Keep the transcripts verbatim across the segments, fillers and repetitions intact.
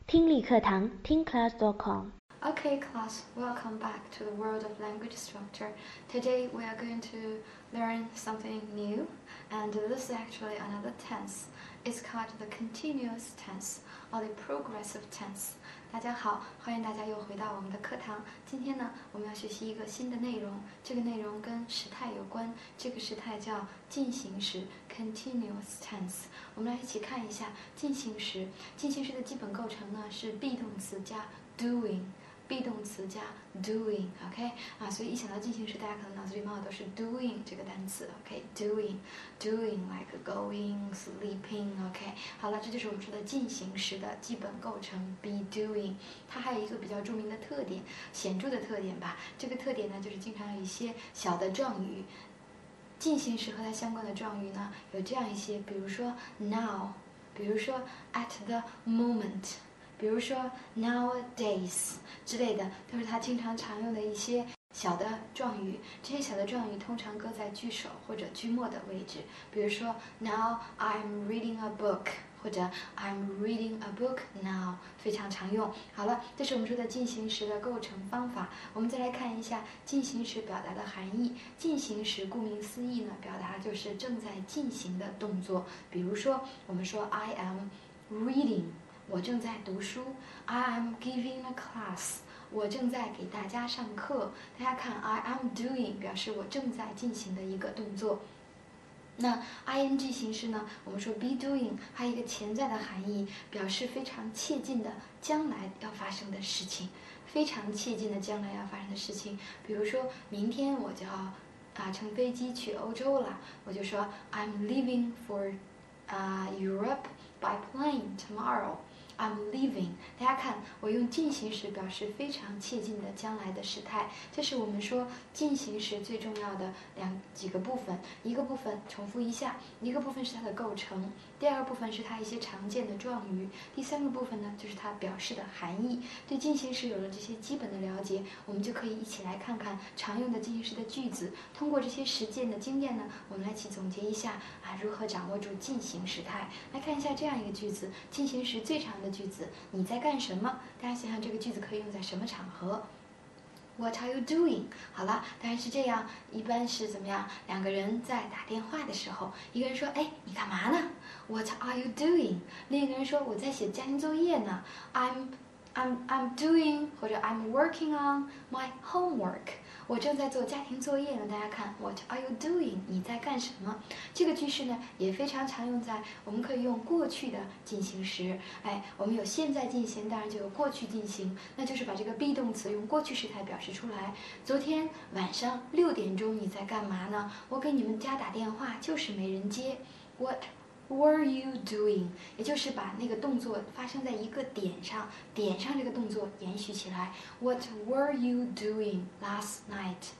听力课堂听 class dot com。 Okay, class, welcome back to the world of language structure. Today we are going to learn something new, and this is actually another tense. It's called the continuous tense or the progressive tense. 大家好，欢迎大家又回到我们的课堂。今天呢，我们要学习一个新的内容，这个内容跟时态有关。这个时态叫进行时 （continuous tense）。我们来一起看一下进行时。进行时的基本构成呢是 be 动词加 doing。be 动词加 doing，OK、okay? 啊，所以一想到进行时，大家可能脑子里冒的都是 doing 这个单词 ，OK，doing，doing、okay? like going，sleeping，OK，、okay? 好了，这就是我们说的进行时的基本构成 be doing。它还有一个比较著名的特点，显著的特点吧。这个特点呢，就是经常有一些小的状语，进行时和它相关的状语呢，有这样一些，比如说 now， 比如说 at the moment。比如说 nowadays 之类的，都是它经常常用的一些小的状语。这些小的状语通常搁在句首或者句末的位置。比如说 Now I'm reading a book， 或者 I'm reading a book now， 非常常用。好了，这是我们说的进行时的构成方法。我们再来看一下进行时表达的含义。进行时顾名思义呢，表达就是正在进行的动作。比如说，我们说 I am reading。我正在读书 I am giving a class， 我正在给大家上课。大家看 I am doing 表示我正在进行的一个动作。那 ing 形式呢，我们说 be doing 还有一个潜在的含义，表示非常切近的将来要发生的事情，非常切近的将来要发生的事情。比如说明天我就要啊乘飞机去欧洲了，我就说 I'm leaving for 啊、uh, Europe by plane tomorrow。I'm leaving。大家看，我用进行时表示非常切近的将来的时态，这是我们说进行时最重要的两几个部分。一个部分重复一下，一个部分是它的构成，第二个部分是它一些常见的状语，第三个部分呢就是它表示的含义。对进行时有了这些基本的了解，我们就可以一起来看看常用的进行时的句子。通过这些实践的经验呢，我们来一起总结一下啊，如何掌握住进行时态。来看一下这样一个句子，进行时最常的句子，你在干什么？大家想想这个句子可以用在什么场合？ What are you doing？ 好了，当然是这样，一般是怎么样？两个人在打电话的时候，一个人说：“哎，你干嘛呢 ？”What are you doing？ 另一个人说：“我在写家庭作业呢。”I'm I'm I'm doing 或者 I'm working on my homework。我正在做家庭作业呢。大家看 ，What are you doing？ 你在干什么？这个句式呢也非常常用在我们可以用过去的进行时。哎，我们有现在进行，当然就有过去进行，那就是把这个 be 动词用过去时态表示出来。昨天晚上六点钟你在干嘛呢？我给你们家打电话，就是没人接。What were you doing？ 也就是把那个动作发生在一个点上，点上这个动作延续起来。What were you doing last night?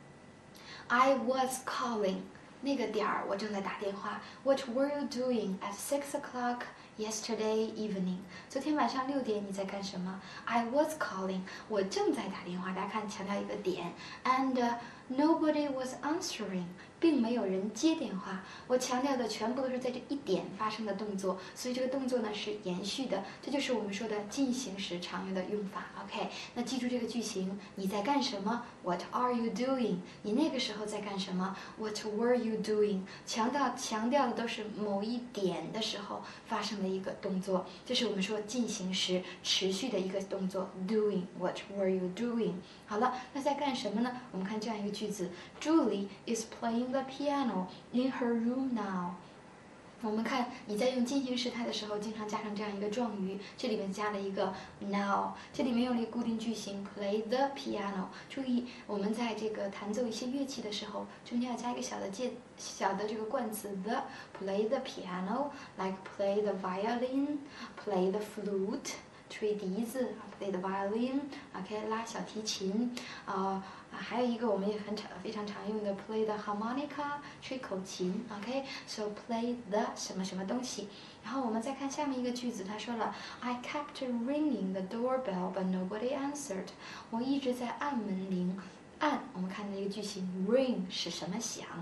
I was calling。那个点儿我正在打电话。What were you doing at six o'clock yesterday evening？ 昨天晚上六点你在干什么 ？I was calling。我正在打电话。大家看，强调一个点。And、uh, nobody was answering。并没有人接电话。我强调的全部都是在这一点发生的动作，所以这个动作呢是延续的，这就是我们说的进行时常用的用法。OK， 那记住这个句型，你在干什么 ？What are you doing？ 你那个时候在干什么 ？What were you doing？ 强调强调的都是某一点的时候发生的一个动作，这是我们说进行时持续的一个动作 ，doing。What were you doing？ 好了，那在干什么呢？我们看这样一个句子 ：Julie is playing the piano in her room now。我们看你在用进行时态的时候，经常加上这样一个状语，这里面加了一个 now， 这里面用了一个固定句型 play the piano。注意，我们在这个弹奏一些乐器的时候，中间要加一个小的介小的这个冠词 the，play the piano，like play the violin，play the flute。吹笛子 play the violin，OK， 拉小提琴，啊、呃，还有一个我们也很常非常常用的 play the harmonica， 吹口琴 ，OK，so、okay? play the 什么什么东西。然后我们再看下面一个句子，他说了 I kept ringing the doorbell but nobody answered。我一直在按门铃，按我们看的一个句型 ring 是什么响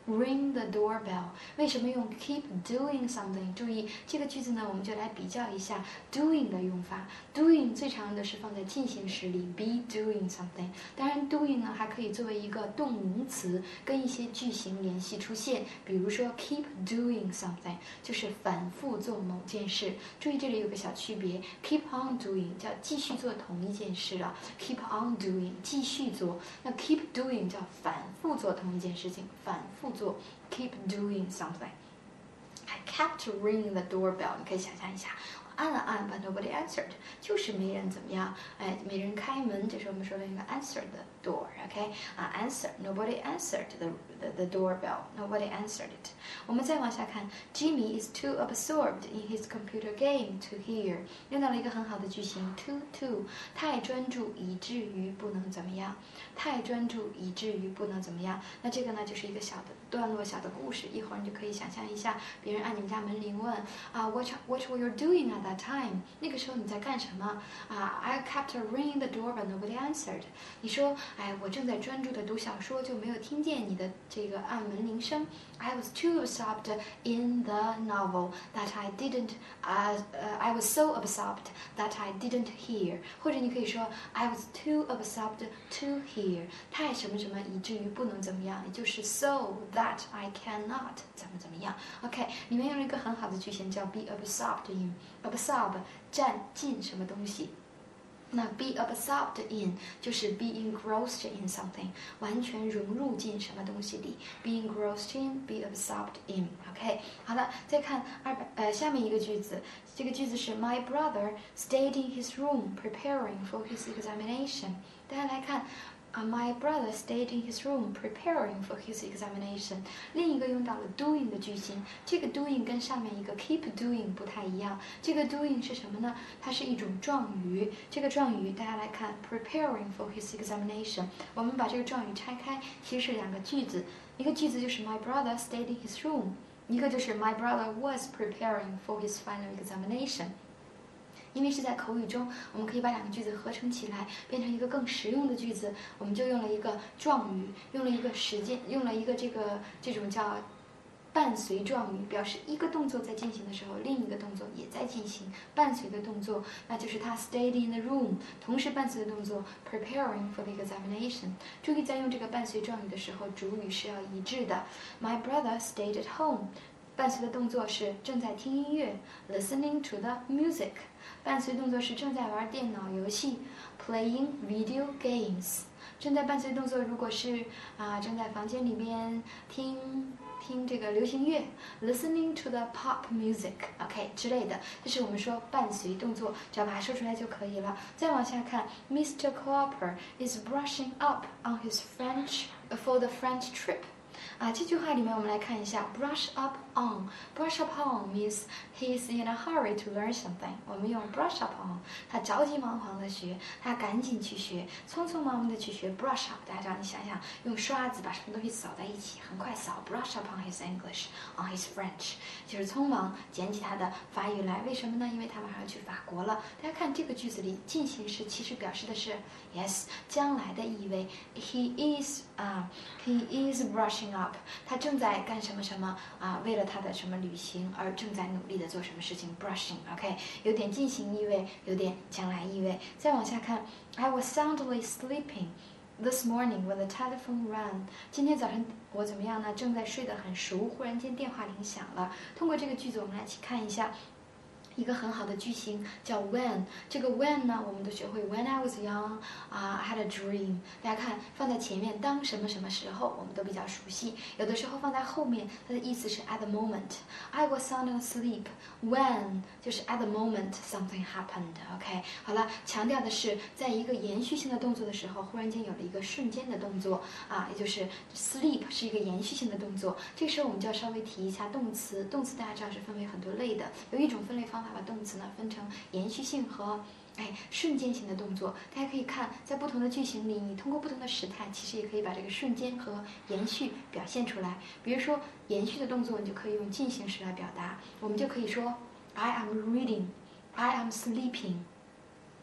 ring the doorbell。为什么用 keep doing something？ 注意这个句子呢，我们就来比较一下 doing 的用法。doing 最常用的是放在进行时里 ，be doing something。当然 ，doing 呢还可以作为一个动名词，跟一些句型联系出现。比如说 keep doing something， 就是反复做某件事。注意这里有个小区别 ，keep on doing 叫继续做同一件事了 ，keep on doing 继续做。那 keep doing 叫反复做同一件事情，反复做 keep doing something。I kept ringing the doorbell， 你可以想象一下。按了按 ，but nobody answered， 就是没人怎么样，哎，没人开门。这是我们说的那个 answer the door，OK， 啊 ，answer，nobody answered the the the doorbell，nobody answered it。我们再往下看 ，Jimmy is too absorbed in his computer game to hear， 用到了一个很好的句型 ，too too， 太专注以至于不能怎么样，太专注以至于不能怎么样。那这个呢，就是一个小的段落、小的故事。一会儿你就可以想象一下，别人按你们家门铃问啊 ，What what were you doing at that time？ 那个时候你在干什么啊 ？I kept ringing the door but nobody answered。你说，哎，我正在专注的读小说，就没有听见你的这个按门铃声。I was too absorbed in the novel that I didn't. Uh, uh, I was so absorbed that I didn't hear。或者你可以说 I was too absorbed to hear。太什么什么以至于不能怎么样，也就是 so that I cannot 怎么怎么样。OK， 里面用了一个很好的句型叫 be absorbed in。absorb 占进什么东西。那 be absorbed in 就是 be engrossed in something， 完全融入进什么东西里 ，be engrossed in， be absorbed in。OK， 好了，再看二百呃下面一个句子，这个句子是 My brother stayed in his room preparing for his examination。大家来看。Uh, my brother stayed in his room preparing for his examination。另一个用到了 doing 的句型，这个 doing 跟上面一个 keep doing 不太一样。这个 doing 是什么呢？它是一种状语。这个状语大家来看 preparing for his examination。我们把这个状语拆开，其实是两个句子。一个句子就是 My brother stayed in his room， 一个就是 My brother was preparing for his final examination。因为是在口语中，我们可以把两个句子合成起来，变成一个更实用的句子。我们就用了一个状语，用了一个时间，用了一个这个这种叫伴随状语，表示一个动作在进行的时候，另一个动作也在进行，伴随的动作，那就是他 stayed in the room， 同时伴随的动作 preparing for the examination。注意在用这个伴随状语的时候，主语是要一致的。My brother stayed at home。伴随的动作是正在听音乐 ，listening to the music。伴随动作是正在玩电脑游戏 ，playing video games。正在伴随动作如果是啊、呃、正在房间里面听听这个流行乐 ，listening to the pop music，OK、okay, 之类的，这是我们说伴随动作，只要把它说出来就可以了。再往下看 ，Mister Cooper is brushing up on his French for the French trip。啊，这句话里面我们来看一下 brush up on。brush up on means he is in a hurry to learn something。我们用 brush up on， 他着急忙慌的学，他赶紧去学，匆匆忙忙的去学 brush up。大家让你想想，用刷子把什么东西扫在一起，很快扫 brush up on his English on his French， 就是匆忙捡起他的法语来。为什么呢？因为他马上要去法国了。大家看这个句子里进行时其实表示的是 yes 将来的意味。He is 啊、uh, he is brushing up。他正在干什么什么啊？为了他的什么旅行而正在努力的做什么事情 ？brushing，OK， 有点进行意味，有点将来意味。再往下看 ，I was soundly sleeping this morning when the telephone rang。今天早上我怎么样呢？正在睡得很熟，忽然间电话铃响了。通过这个句子，我们来一起看一下。一个很好的句型叫 when， 这个 when 呢，我们都学会 when I was young， 啊、uh, I had a dream。大家看放在前面，当什么什么时候，我们都比较熟悉。有的时候放在后面，它的意思是 at the moment。I was sound asleep when 就是 at the moment something happened。OK， 好了，强调的是在一个延续性的动作的时候，忽然间有了一个瞬间的动作啊，也就是 sleep 是一个延续性的动作。这个时候我们就要稍微提一下动词，动词大家知道是分为很多类的，有一种分类方法。把动词呢分成延续性和哎瞬间性的动作。大家可以看在不同的句型里，你通过不同的时态，其实也可以把这个瞬间和延续表现出来。比如说延续的动作，你就可以用进行时来表达，我们就可以说 I am reading， I am sleeping。我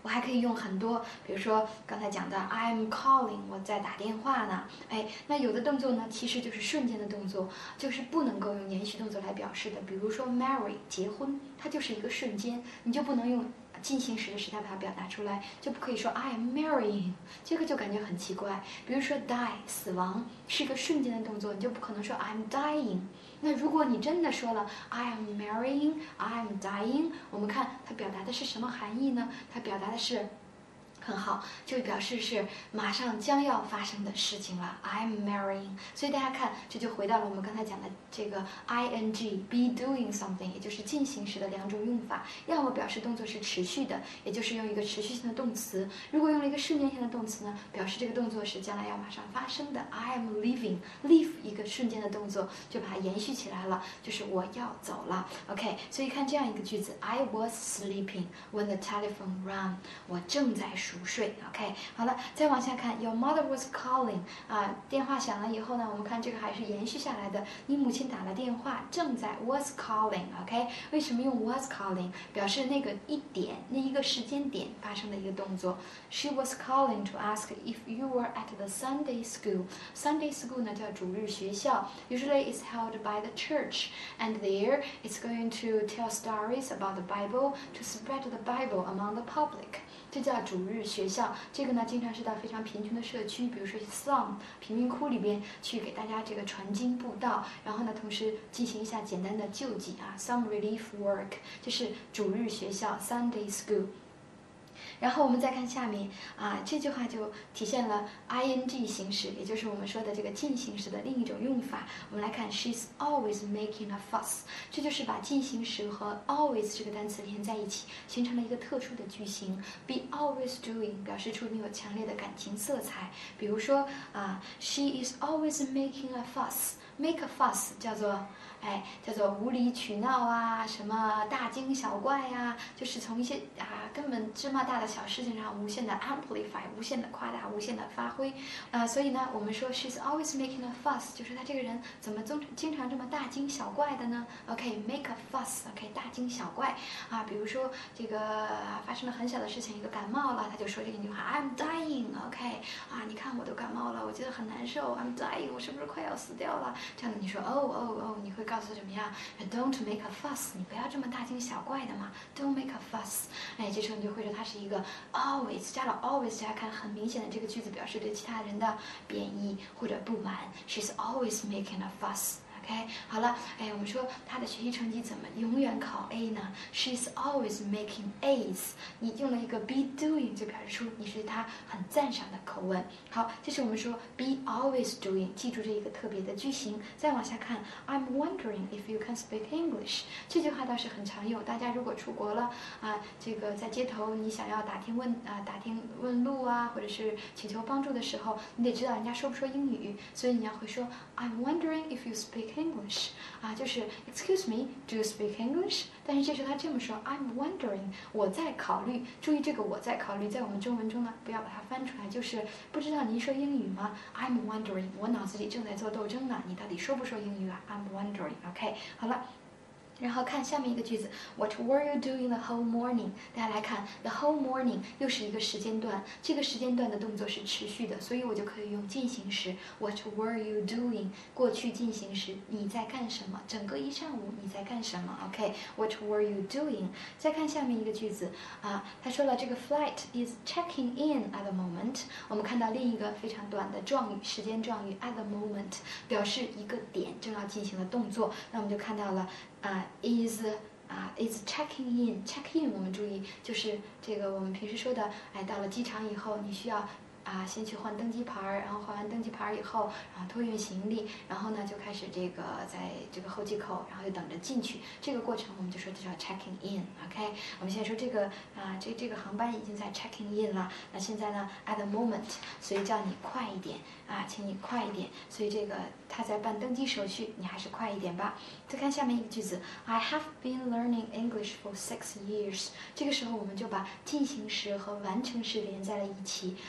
我还可以用很多，比如说刚才讲的 I'm calling， 我在打电话呢。哎，那有的动作呢，其实就是瞬间的动作，就是不能够用连续动作来表示的。比如说 marry 结婚，它就是一个瞬间，你就不能用进行时的时态把它表达出来，就不可以说 I am marrying， 这个就感觉很奇怪。比如说 die 死亡是一个瞬间的动作，你就不可能说 I am dying。那如果你真的说了 I am marrying, I am dying， 我们看它表达的是什么含义呢？它表达的是很好，就表示是马上将要发生的事情了。I'm marrying， 所以大家看，这就回到了我们刚才讲的这个 ing be doing something， 也就是进行时的两种用法。要么表示动作是持续的，也就是用一个持续性的动词；如果用了一个瞬间性的动词呢，表示这个动作是将来要马上发生的。I am leaving，leave 一个瞬间的动作，就把它延续起来了，就是我要走了。OK， 所以看这样一个句子 ：I was sleeping when the telephone rang， 我正在熟睡。OK， 好了，再往下看 ，Your mother was calling 啊，电话响了以后呢，我们看这个还是延续下来的。你母亲打了电话，正在 was calling。OK， 为什么用 was calling 表示那个一点那一个时间点发生的一个动作 ？She was calling to ask if you were at the Sunday school. Sunday school 呢叫主日学校 ，usually it's held by the church, and there it's going to tell stories about the Bible to spread the Bible among the public。这叫主日学校，这个呢经常是到非常贫穷的社区，比如说 slum 贫民窟里边去给大家这个传经布道，然后呢同时进行一下简单的救济啊 ，some relief work， 这是主日学校 Sunday school。然后我们再看下面啊，这句话就体现了 ing 形式，也就是我们说的这个进行时的另一种用法。我们来看 She's always making a fuss， 这就是把进行时和 always 这个单词连在一起，形成了一个特殊的句型。Be always doing 表示出你有强烈的感情色彩。比如说啊 ，She is always making a fuss。Make a fuss 叫做哎叫做无理取闹啊，什么大惊小怪呀、啊，就是从一些啊根本芝麻大的小事情上无限的 amplify， 无限的夸大，无限的发挥啊、呃，所以呢，我们说 she's always making a fuss， 就是她这个人怎么总经常这么大惊小怪的呢 ？OK，make、okay, a fuss，OK，、okay, 大惊小怪啊，比如说这个发生了很小的事情，一个感冒了，他就说这一句话 I'm dying，OK，、okay, 啊，你看我都感冒了，我觉得很难受 ，I'm dying， 我是不是快要死掉了？这样的你说哦哦哦，你会告诉怎么样 ？Don't make a fuss， 你不要这么大惊小怪的嘛 ，Don't make a fuss。哎，这时候你就会说它是一个 always， 加了 always， 大家看很明显的这个句子表示对其他人的贬义或者不满。She's always making a fuss。OK， 好了，哎，我们说她的学习成绩怎么永远考 A 呢 ？She's always making A's。你用了一个 be doing， 就表示出你是她很赞赏的口吻。好，这是我们说 be always doing， 记住这一个特别的句型。再往下看 ，I'm wondering if you can speak English。这句话倒是很常用，大家如果出国了啊，这个在街头你想要打听问啊打听问路啊，或者是请求帮助的时候，你得知道人家说不说英语，所以你要会说 I'm wondering if you speak English 啊，就是 Excuse me, do you speak English？ 但是这时候他这么说 I'm wondering， 我在考虑。注意这个我在考虑，在我们中文中呢，不要把它翻出来，就是不知道您说英语吗 ？I'm wondering， 我脑子里正在做斗争呢，你到底说不说英语啊 ？I'm wondering，OK，、okay, 好了。然后看下面一个句子 ，What were you doing the whole morning？ 大家来看 ，the whole morning 又是一个时间段，这个时间段的动作是持续的，所以我就可以用进行时 ，What were you doing？ 过去进行时，你在干什么？整个一上午你在干什么 ？OK，What、okay, were you doing？ 再看下面一个句子啊，他说了这个 flight is checking in at the moment。我们看到另一个非常短的状语，时间状语 at the moment， 表示一个点正要进行的动作。那我们就看到了。啊、uh, ，is 啊、uh, is checking in check in， 我们注意就是这个我们平时说的，哎，到了机场以后，你需要啊，先去换登机牌，然后换完登机牌以后，然后托运行李，然后呢就开始这个在这个候机口，然后就等着进去。这个过程我们就说这叫 checking in，OK？、Okay? 我们现在说这个啊，这这个航班已经在 checking in 了，那现在呢 at the moment， 所以叫你快一点啊，请你快一点。所以这个他在办登机手续，你还是快一点吧。再看下面一个句子 ，I have been learning English for six years。这个时候我们就把进行时和完成时连在了一起啊，这。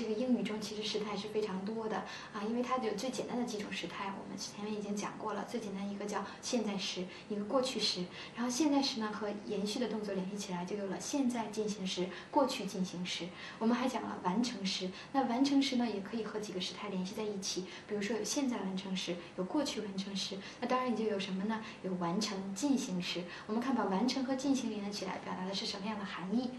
这个英语中其实时态是非常多的啊，因为它有最简单的几种时态，我们前面已经讲过了。最简单一个叫现在时，一个过去时。然后现在时呢和延续的动作联系起来，就有了现在进行时、过去进行时。我们还讲了完成时，那完成时呢也可以和几个时态联系在一起，比如说有现在完成时，有过去完成时。那当然也就有什么呢？有完成进行时。我们看把完成和进行连起来，表达的是什么样的含义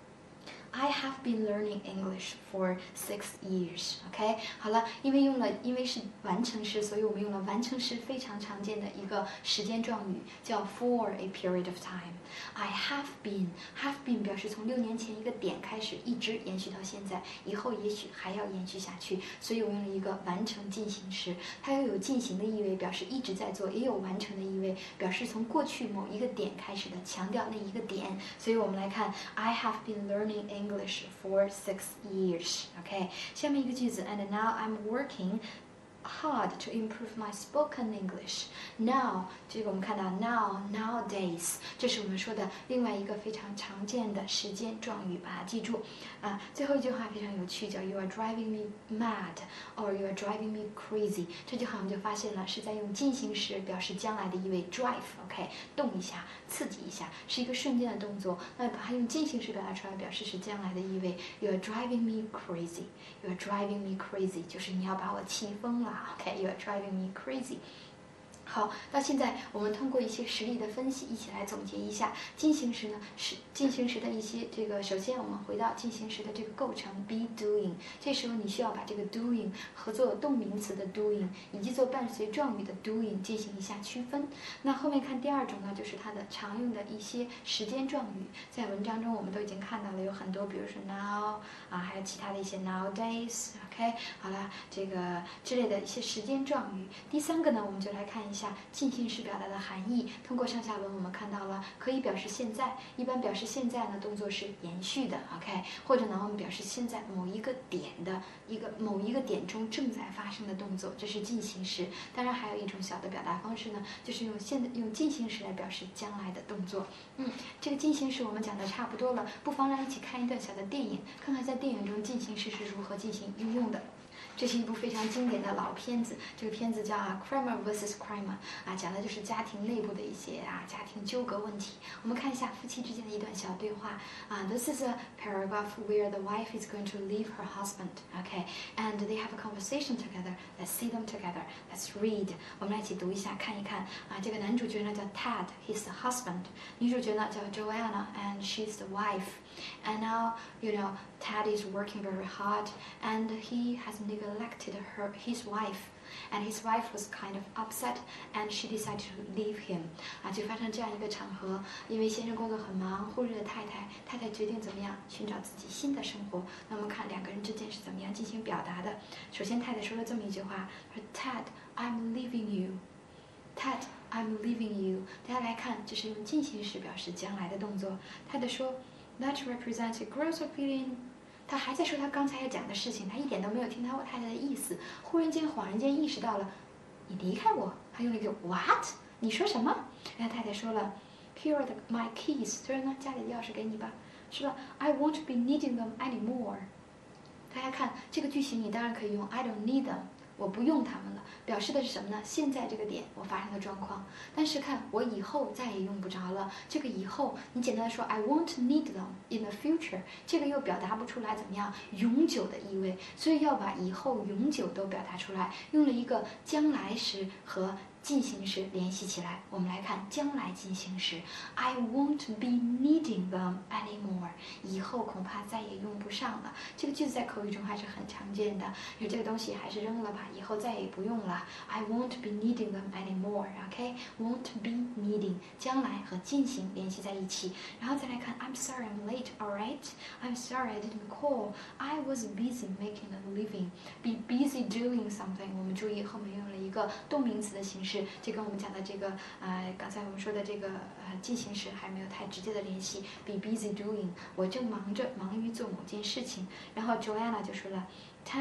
？I have been learning English for six years. OK， 好了，因为用了，因为是完成时，所以我们用了完成时非常常见的一个时间状语，叫 for a period of time. I have been, have been 表示从六年前一个点开始，一直延续到现在，以后也许还要延续下去，所以我用了一个完成进行时，它又有进行的意味，表示一直在做，也有完成的意味，表示从过去某一个点开始的，强调那一个点。所以我们来看 I have been learning English for six years. OK， 下面一个句子 and now I'm working hard to improve my spoken English. Now， 这个我们看到 now nowadays， 这是我们说的另外一个非常常见的时间状语，把它记住啊。最后一句话非常有趣，叫 You are driving me mad or You are driving me crazy。这句话我们就发现了是在用进行时表示将来的意味 drive。OK， 动一下，刺激一下，是一个瞬间的动作。那把它用进行时表达出来，表示是将来的意味 You are driving me crazy. You are driving me crazy， 就是你要把我气疯了。OK， you are driving me crazy。好，到现在我们通过一些实例的分析，一起来总结一下进行时呢是进行时的一些这个。首先，我们回到进行时的这个构成 ，be doing。这时候你需要把这个 doing 和做动名词的 doing 以及做伴随状语的 doing 进行一下区分。那后面看第二种呢，就是它的常用的一些时间状语，在文章中我们都已经看到了有很多，比如说 now 啊，还有其他的一些 nowadays。OK， 好了，这个之类的一些时间状语。第三个呢，我们就来看一下。进行时表达的含义，通过上下文我们看到了，可以表示现在，一般表示现在呢动作是延续的 ，OK， 或者呢我们表示现在某一个点的一个某一个点中正在发生的动作，这是进行时。当然还有一种小的表达方式呢，就是用现在用进行时来表示将来的动作。嗯，这个进行时我们讲的差不多了，不妨来一起看一段小的电影，看看在电影中进行时是如何进行应用的。这是一部非常经典的老片子，这个片子叫啊 Kramer versus Kramer 啊，讲的就是家庭内部的一些啊家庭纠葛问题。我们看一下夫妻之间的一段小对话啊 This is a paragraph where the wife is going to leave her husband, okay, and they have a conversation together. Let's see them together. Let's read. 我们来一起读一下，看一看啊。这个男主角呢叫 Ted, he's the husband. 女主角呢叫 Joanna, and she's the wife.And now, you know, Ted is working very hard, and he has neglected her, his wife, and his wife was kind of upset, and she decided to leave him. 啊，就发生这样一个场合，因为先生工作很忙，忽略了太太，太太决定怎么样寻找自己新的生活。那我们看两个人之间是怎么样进行表达的。首先，太太说了这么一句话，说 Ted, I'm leaving you. Ted, I'm leaving you. 大家来看，这是用进行时表示将来的动作。太太说。That represents a growth of feeling. 他还在说他刚才要讲的事情，他一点都没有听到我太太的意思。忽然间，恍然间意识到了，你离开我。他用了一个 What？ 你说什么？然后太太说了 Here are the, my keys. 所以呢，家里的钥匙给你吧，是吧 ？I won't be needing them anymore. 大家看这个句型，你当然可以用 I don't need them。我不用它们了，表示的是什么呢？现在这个点我发生的状况。但是看我以后再也用不着了，这个以后你简单的说 I won't need them in the future， 这个又表达不出来怎么样永久的意味，所以要把以后永久都表达出来，用了一个将来时和进行时联系起来。我们来看将来进行时 I won't be needing them anymore， 以后恐怕再也用不上了。这个句子在口语中还是很常见的，有这个东西还是扔了吧，以后再也不用了。 I won't be needing them anymore。 OK， won't be needing 将来和进行联系在一起。然后再来看 I'm sorry I'm late. Alright, I'm sorry I didn't call. I was busy making a living. Be busy doing something。 我们注意后面用了一个动名词的形式，这跟我们讲的这个呃，刚才我们说的这个呃进行时还没有太直接的联系。Be busy doing， 我正忙着忙于做某件事情。然后 Joanna 就说了 Ted,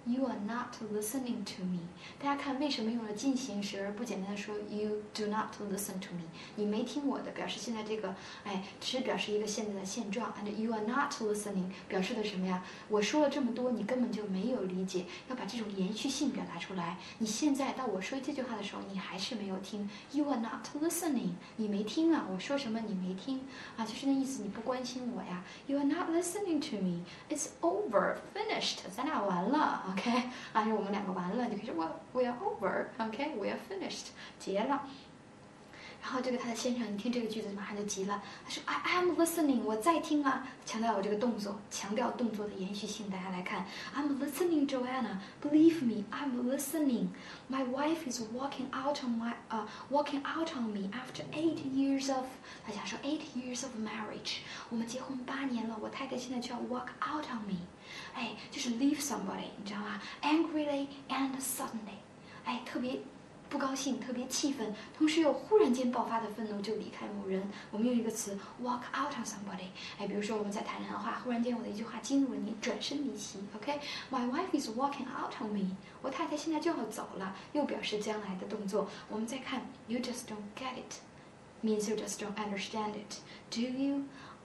You are not listening to me。大家看，为什么用了进行时而不简单的说 You do not listen to me？ 你没听我的，表示现在这个，哎，只是表示一个现在的现状。And you are not listening 表示的什么呀？我说了这么多，你根本就没有理解，要把这种延续性表达出来。你现在到我说这句话的时候，你还是没有听。You are not listening， 你没听啊，我说什么你没听啊，就是那意思，你不关心我呀。You are not listening to me. It's over, finished， 咱俩完了。OK， 啊，我们两个完了，你可以说 Well, we are over，OK， we are finished， 结了。然后这个他的先生一听这个句子马上就急了，他说 I am listening， 我在听啊，强调我这个动作，强调动作的延续性。大家来看 I'm listening, Joanna. Believe me, I'm listening. My wife is walking out on my uh walking out on me after eight years of 大家说 eight years of marriage， 我们结婚八年了，我太太现在就要 walk out on me， 哎，就是 leave somebody， 你知道吗 ？Angrily and suddenly， 哎，特别不高兴，特别气愤，同时又忽然间爆发的愤怒就离开某人。我们用一个词 walk out on somebody， 哎，比如说我们在谈谈话，忽然间我的一句话激怒了你，转身离席。OK，My wife is walking out on me， 我太太现在就要走了，又表示将来的动作。我们再看 You just don't get it means you just don't understand it. Do you?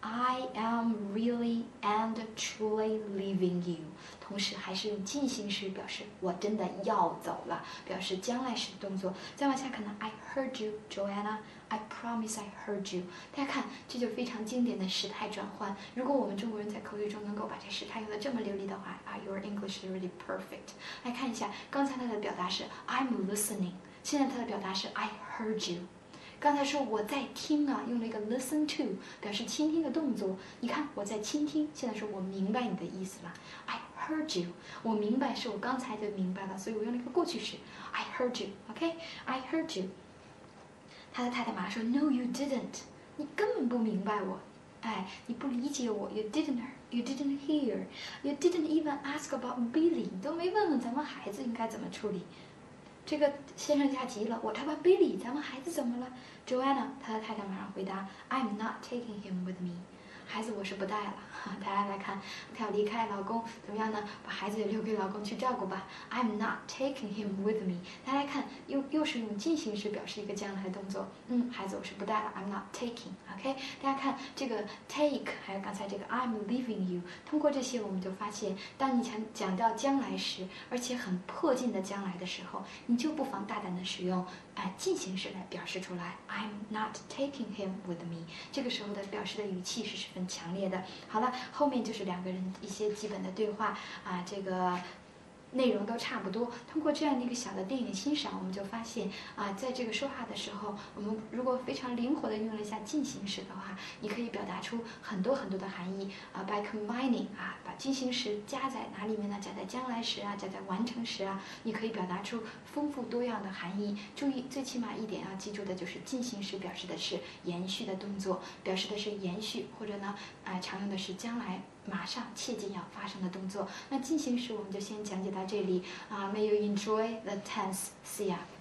I am really and truly leaving you。 同时还是用进行时表示我真的要走了，表示将来时的动作。再往下看呢 I heard you, Joanna. I promise I heard you。 大家看，这就非常经典的时态转换。如果我们中国人在口语中能够把这时态用得这么流利的话啊 Your English is really perfect。 来看一下，刚才他的表达是 I'm listening， 现在他的表达是 I heard you。刚才说我在听啊，用了一个 listen to 表示倾听的动作。你看我在倾听，现在说我明白你的意思了 I heard you， 我明白是我刚才就明白了，所以我用了一个过去式 I heard you。 OK， I heard you。 他的太太马上说 No you didn't， 你根本不明白我，哎，你不理解我 You didn't You didn't hear You didn't even ask about Billy， 你都没问问咱们孩子应该怎么处理。这个先生一下急了，我他妈 Billy， 咱们孩子怎么了 ？Joanna， 他的太太马上回答 ，I'm not taking him with me。孩子我是不带了。大家来看，她要离开老公，怎么样呢？把孩子也留给老公去照顾吧。I'm not taking him with me。大家来看，又又是用进行时表示一个将来的动作。嗯，孩子我是不带了 ，I'm not taking。OK， 大家看这个 take， 还有刚才这个 I'm leaving you， 通过这些我们就发现，当你讲讲到将来时，而且很迫近的将来的时候，你就不妨大胆的使用哎进行时来表示出来。I'm not taking him with me。这个时候的表示的语气是十分强烈的。好了，后面就是两个人一些基本的对话啊，这个内容都差不多。通过这样的一个小的电影欣赏，我们就发现啊，在这个说话的时候，我们如果非常灵活的用了一下进行时的话，你可以表达出很多很多的含义啊。By combining 啊，把进行时加在哪里面呢？加在将来时啊，加在完成时啊，你可以表达出丰富多样的含义。注意，最起码一点要记住的就是进行时表示的是延续的动作，表示的是延续，或者呢，啊，常用的是将来马上切近要发生的动作。那进行时我们就先讲解到这里啊。May you enjoy the tense. See ya.